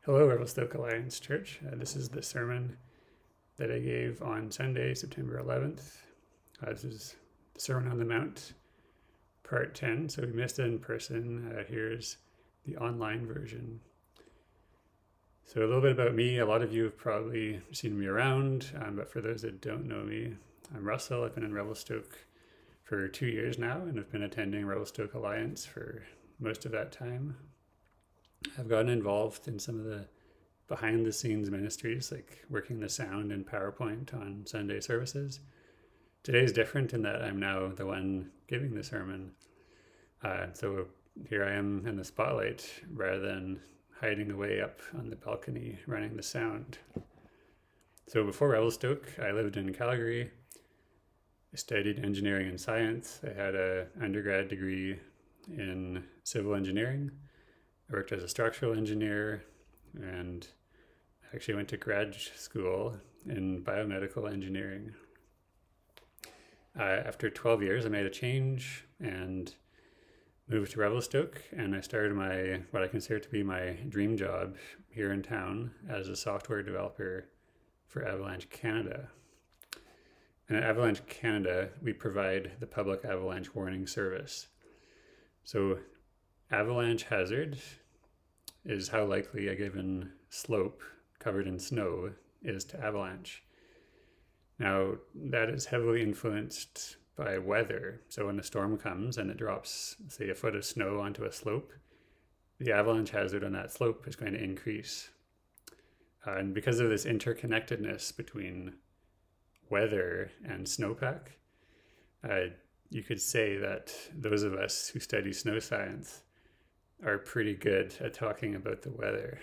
Hello, Revelstoke Alliance Church. This is the sermon that I gave on Sunday, September 11th. This is the Sermon on the Mount, part 10. So if you missed it in person, here's the online version. So a little bit about me. A lot of you have probably seen me around, but for those that don't know me, I'm Russell. I've been in Revelstoke for 2 years now, and I've been attending Revelstoke Alliance for most of that time. I've gotten involved in some of the behind the scenes ministries, like working the sound and PowerPoint on Sunday services. Today is different in that I'm now the one giving the sermon. So here I am in the spotlight rather than hiding away up on the balcony running the sound. So before Revelstoke, I lived in Calgary. I studied engineering and science. I had an undergrad degree in civil engineering. I worked as a structural engineer and actually went to grad school in biomedical engineering. After 12 years, I made a change and moved to Revelstoke, and I started what I consider to be my dream job here in town as a software developer for Avalanche Canada. And at Avalanche Canada, we provide the public avalanche warning service. So avalanche hazard is how likely a given slope covered in snow is to avalanche. Now, that is heavily influenced by weather. So when a storm comes and it drops, say, a foot of snow onto a slope, the avalanche hazard on that slope is going to increase. And because of this interconnectedness between weather and snowpack, you could say that those of us who study snow science are pretty good at talking about the weather.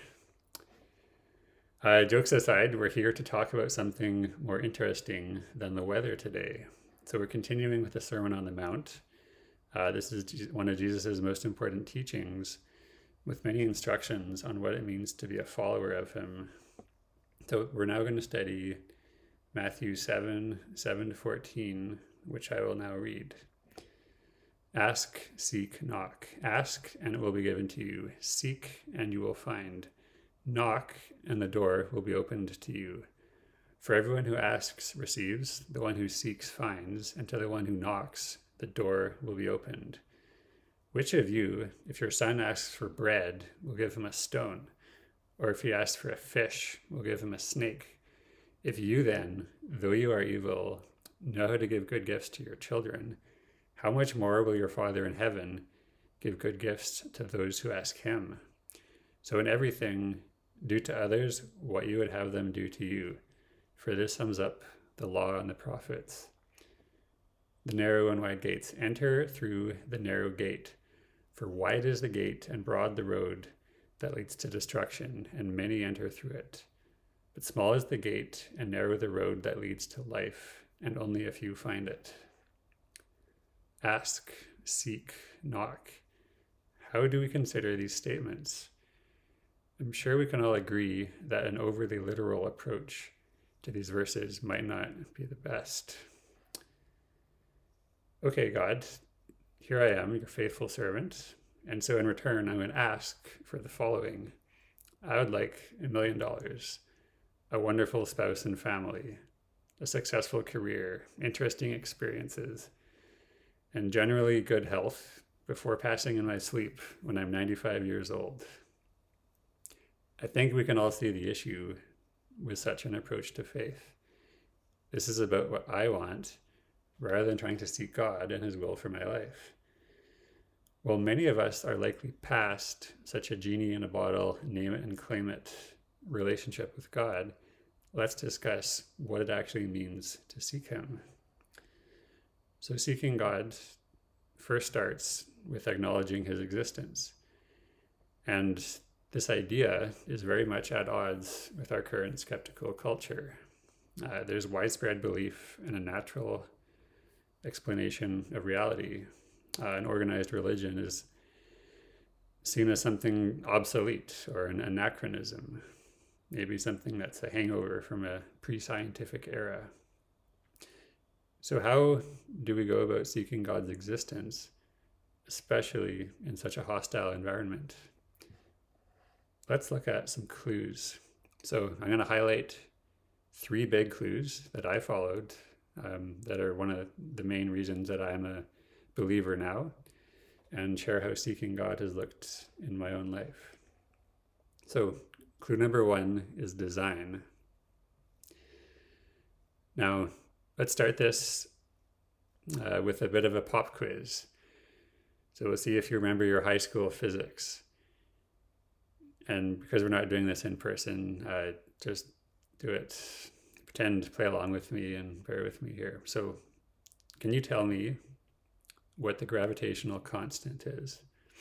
Jokes aside, we're here to talk about something more interesting than the weather today. So we're continuing with the Sermon on the Mount. This is one of Jesus's most important teachings, with many instructions on what it means to be a follower of him. So we're now going to study Matthew 7:7-14, which I will now read. Ask, seek, knock. Ask, and it will be given to you. Seek, and you will find. Knock, and the door will be opened to you. For everyone who asks receives, the one who seeks finds, and to the one who knocks, the door will be opened. Which of you, if your son asks for bread, will give him a stone? Or if he asks for a fish, will give him a snake? If you then, though you are evil, know how to give good gifts to your children, how much more will your Father in heaven give good gifts to those who ask him? So in everything, do to others what you would have them do to you, for this sums up the law and the prophets. The narrow and wide gates. Enter through the narrow gate, for wide is the gate and broad the road that leads to destruction, and many enter through it. But small is the gate and narrow the road that leads to life, and only a few find it. Ask, seek, knock. How do we consider these statements? I'm sure we can all agree that an overly literal approach to these verses might not be the best. Okay, God, here I am, your faithful servant, and so in return, I'm going to ask for the following. I would like $1 million, a wonderful spouse and family, a successful career, interesting experiences, and generally good health before passing in my sleep when I'm 95 years old. I think we can all see the issue with such an approach to faith. This is about what I want, rather than trying to seek God and his will for my life. While many of us are likely past such a genie in a bottle, name it and claim it relationship with God, let's discuss what it actually means to seek him. So seeking God first starts with acknowledging his existence. And this idea is very much at odds with our current skeptical culture. There's widespread belief in a natural explanation of reality. An organized religion is seen as something obsolete or an anachronism, maybe something that's a hangover from a pre-scientific era. So how do we go about seeking God's existence, especially in such a hostile environment? let's look at some clues. So I'm going to highlight 3 big clues that I followed that are one of the main reasons that I'm a believer now, and share how seeking God has looked in my own life. So clue number 1 is design. Now, let's start this with a bit of a pop quiz. So we'll see if you remember your high school physics. And because we're not doing this in person, just do it. Pretend, play along with me and bear with me here. So can you tell me what the gravitational constant is?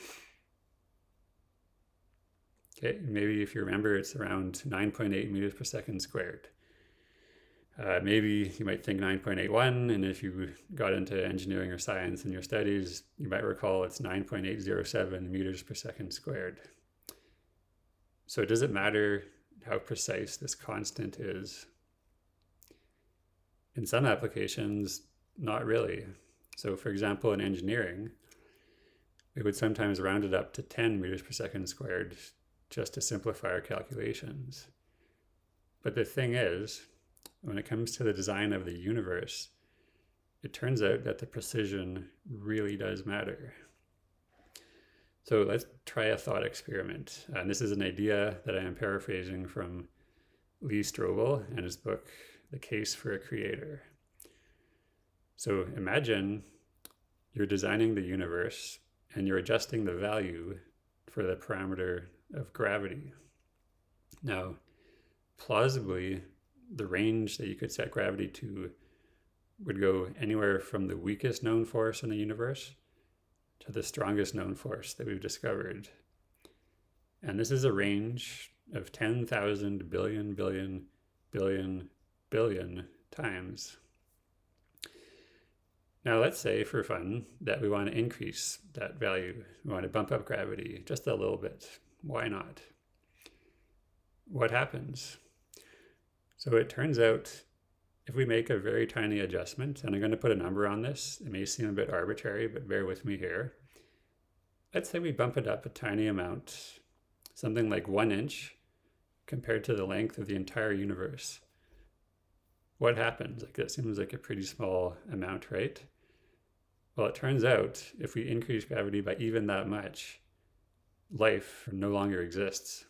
Okay, maybe if you remember, it's around 9.8 meters per second squared. Maybe you might think 9.81, and if you got into engineering or science in your studies, you might recall it's 9.807 meters per second squared. So does it matter how precise this constant is? In some applications, not really. So for example, in engineering, we would sometimes round it up to 10 meters per second squared just to simplify our calculations. But the thing is, when it comes to the design of the universe, it turns out that the precision really does matter. So let's try a thought experiment. And this is an idea that I am paraphrasing from Lee Strobel and his book, The Case for a Creator. So imagine you're designing the universe and you're adjusting the value for the parameter of gravity. Now, plausibly, the range that you could set gravity to would go anywhere from the weakest known force in the universe to the strongest known force that we've discovered. And this is a range of 10,000 billion, billion, billion, billion times. Now let's say for fun that we want to increase that value. We want to bump up gravity just a little bit. Why not? What happens? So it turns out if we make a very tiny adjustment, and I'm going to put a number on this, it may seem a bit arbitrary, but bear with me here. Let's say we bump it up a tiny amount, something like 1 inch compared to the length of the entire universe. What happens? Like that seems like a pretty small amount, right? Well, it turns out if we increase gravity by even that much, life no longer exists.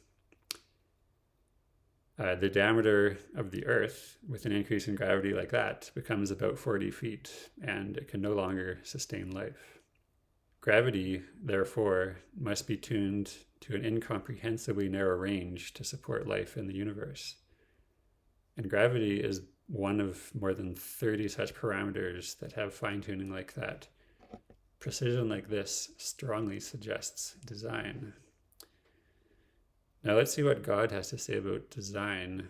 The diameter of the Earth with an increase in gravity like that becomes about 40 feet, and it can no longer sustain life. Gravity, therefore, must be tuned to an incomprehensibly narrow range to support life in the universe. And gravity is one of more than 30 such parameters that have fine-tuning like that. Precision like this strongly suggests design. Now let's see what God has to say about design.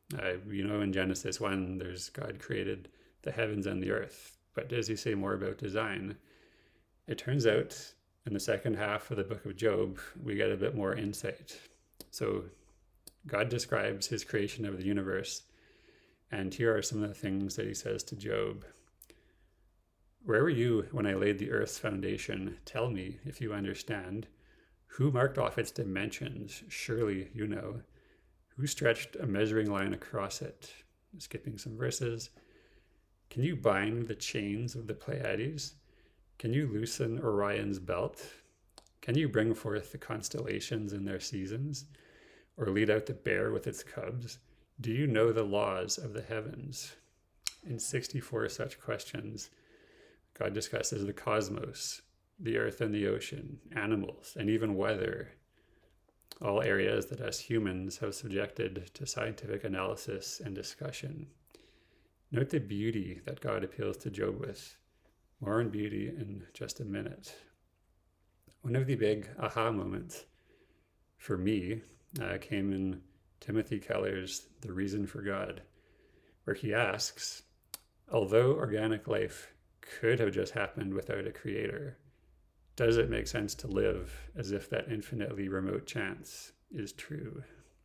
In Genesis 1, there's God created the heavens and the earth. But does he say more about design? It turns out in the second half of the book of Job, we get a bit more insight. So God describes his creation of the universe, and here are some of the things that he says to Job. Where were you when I laid the earth's foundation? Tell me if you understand. Who marked off its dimensions? Surely you know. Who stretched a measuring line across it? Skipping some verses. Can you bind the chains of the Pleiades? Can you loosen Orion's belt? Can you bring forth the constellations in their seasons? Or lead out the bear with its cubs? Do you know the laws of the heavens? In 64 such questions, God discusses the cosmos, the earth and the ocean, animals, and even weather, all areas that us humans have subjected to scientific analysis and discussion. Note the beauty that God appeals to Job with. More on beauty in just a minute. One of the big aha moments for me came in Timothy Keller's The Reason for God, where he asks, although organic life could have just happened without a creator, does it make sense to live as if that infinitely remote chance is true?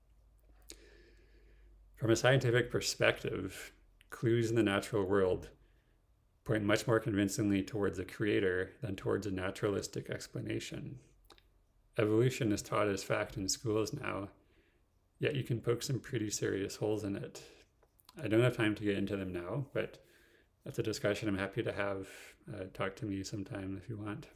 From a scientific perspective, clues in the natural world point much more convincingly towards a creator than towards a naturalistic explanation. Evolution is taught as fact in schools now, yet you can poke some pretty serious holes in it. I don't have time to get into them now, but that's a discussion I'm happy to have. Talk to me sometime if you want.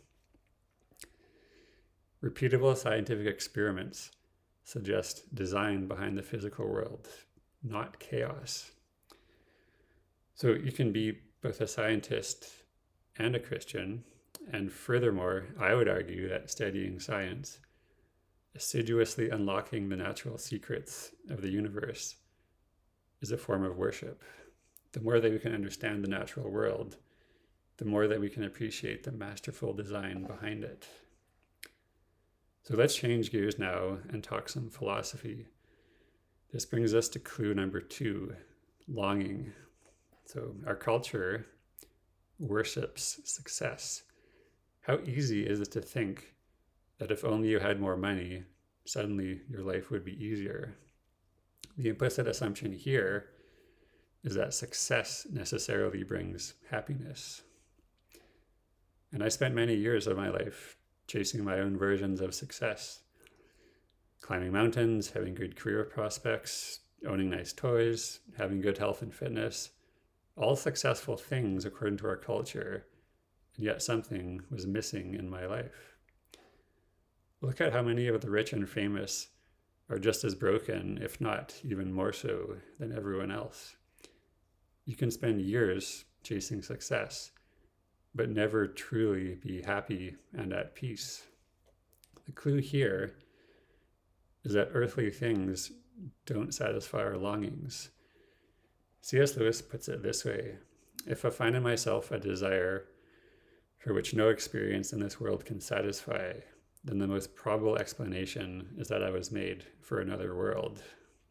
Repeatable scientific experiments suggest design behind the physical world, not chaos. So you can be both a scientist and a Christian, and furthermore, I would argue that studying science, assiduously unlocking the natural secrets of the universe, is a form of worship. The more that we can understand the natural world, the more that we can appreciate the masterful design behind it. So let's change gears now and talk some philosophy. This brings us to clue number 2, longing. So our culture worships success. How easy is it to think that if only you had more money, suddenly your life would be easier? The implicit assumption here is that success necessarily brings happiness. And I spent many years of my life chasing my own versions of success. Climbing mountains, having good career prospects, owning nice toys, having good health and fitness. All successful things according to our culture, and yet something was missing in my life. Look at how many of the rich and famous are just as broken, if not even more so, than everyone else. You can spend years chasing success, but never truly be happy and at peace. The clue here is that earthly things don't satisfy our longings. C.S. Lewis puts it this way: if I find in myself a desire for which no experience in this world can satisfy, then the most probable explanation is that I was made for another world.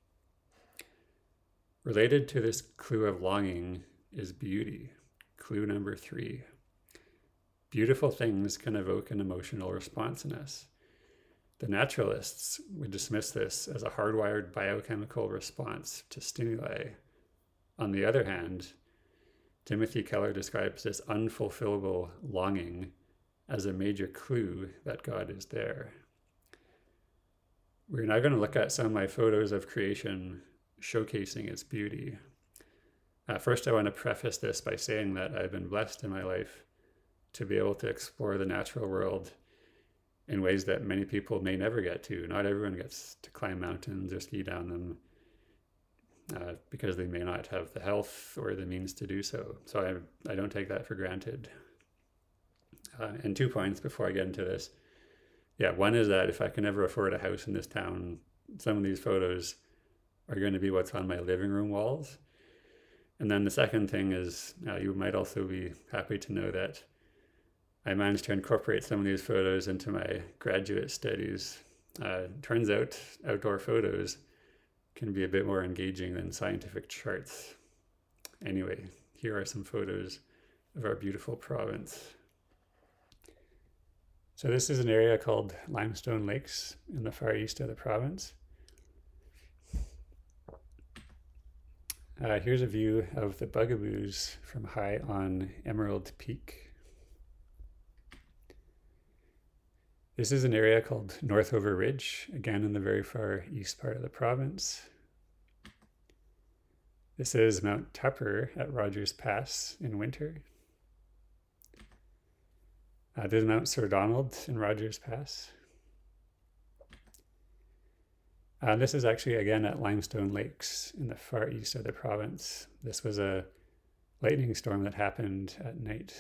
Related to this clue of longing is beauty, clue number 3. Beautiful things can evoke an emotional response in us. The naturalists would dismiss this as a hardwired biochemical response to stimuli. On the other hand, Timothy Keller describes this unfulfillable longing as a major clue that God is there. We're now going to look at some of my photos of creation showcasing its beauty. First, I want to preface this by saying that I've been blessed in my life to be able to explore the natural world in ways that many people may never get to. Not everyone gets to climb mountains or ski down them because they may not have the health or the means to do so. So I don't take that for granted. And 2 points before I get into this. One is that if I can ever afford a house in this town, some of these photos are going to be what's on my living room walls. And then the second thing is you might also be happy to know that I managed to incorporate some of these photos into my graduate studies. Turns out outdoor photos can be a bit more engaging than scientific charts. Anyway, here are some photos of our beautiful province. So this is an area called Limestone Lakes in the far east of the province. Here's a view of the Bugaboos from high on Emerald Peak. This is an area called Northover Ridge, again in the very far east part of the province. This is Mount Tupper at Rogers Pass in winter. This is Mount Sir Donald in Rogers Pass. This is actually again at Limestone Lakes in the far east of the province. This was a lightning storm that happened at night.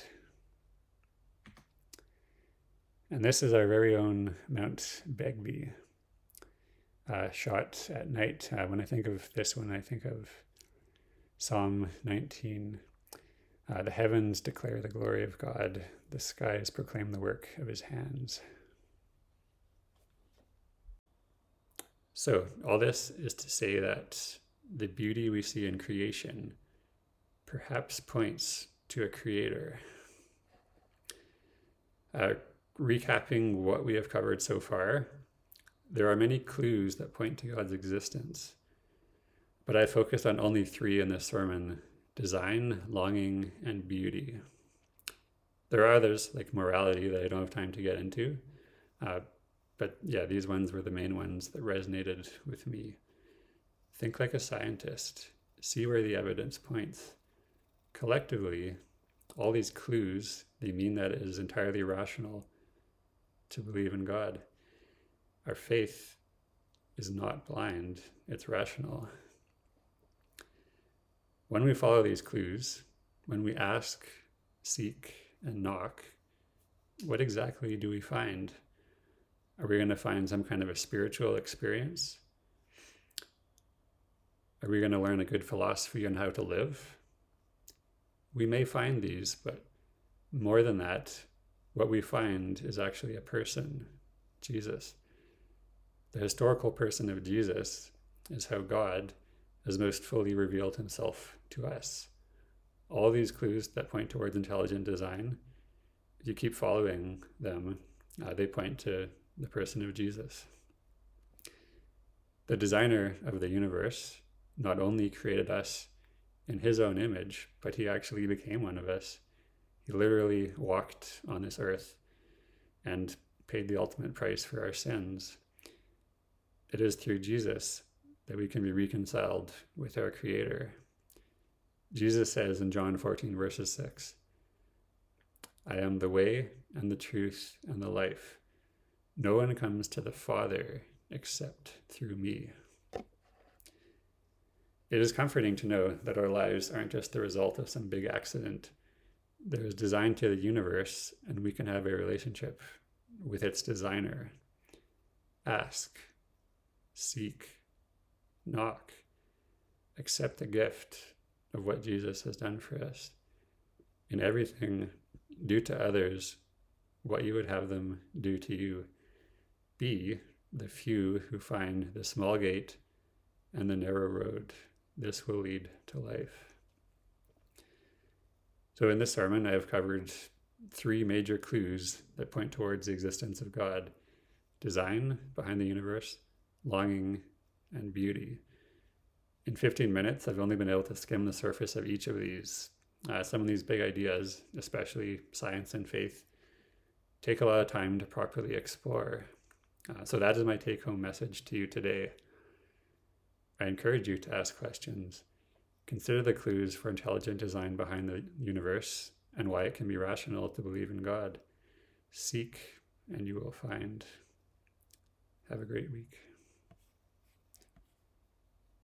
And this is our very own Mount Begbie, shot at night. When I think of this one, I think of Psalm 19. The heavens declare the glory of God. The skies proclaim the work of his hands. So all this is to say that the beauty we see in creation perhaps points to a creator. Recapping what we have covered so far, there are many clues that point to God's existence, but I focused on only 3 in this sermon: design, longing, and beauty. There are others, like morality, that I don't have time to get into, But yeah, these ones were the main ones that resonated with me. Think like a scientist. See where the evidence points. Collectively, all these clues, they mean that it is entirely rational to believe in God. Our faith is not blind, it's rational. When we follow these clues, when we ask, seek, and knock, what exactly do we find? Are we going to find some kind of a spiritual experience? Are we going to learn a good philosophy on how to live? We may find these, but more than that, what we find is actually a person, Jesus. The historical person of Jesus is how God has most fully revealed himself to us. All these clues that point towards intelligent design, if you keep following them, they point to the person of Jesus. The designer of the universe not only created us in his own image, but he actually became one of us. He literally walked on this earth and paid the ultimate price for our sins. It is through Jesus that we can be reconciled with our Creator. Jesus says in John 14, verses 6, I am the way and the truth and the life. No one comes to the Father except through me. It is comforting to know that our lives aren't just the result of some big accident. There is design to the universe, and we can have a relationship with its designer. Ask, seek, knock, accept the gift of what Jesus has done for us. In everything, do to others what you would have them do to you. Be the few who find the small gate and the narrow road. This will lead to life. So in this sermon, I have covered 3 major clues that point towards the existence of God: design behind the universe, longing, and beauty. In 15 minutes, I've only been able to skim the surface of each of these. Some of these big ideas, especially science and faith, take a lot of time to properly explore. So that is my take-home message to you today. I encourage you to ask questions. Consider the clues for intelligent design behind the universe and why it can be rational to believe in God. Seek and you will find. Have a great week.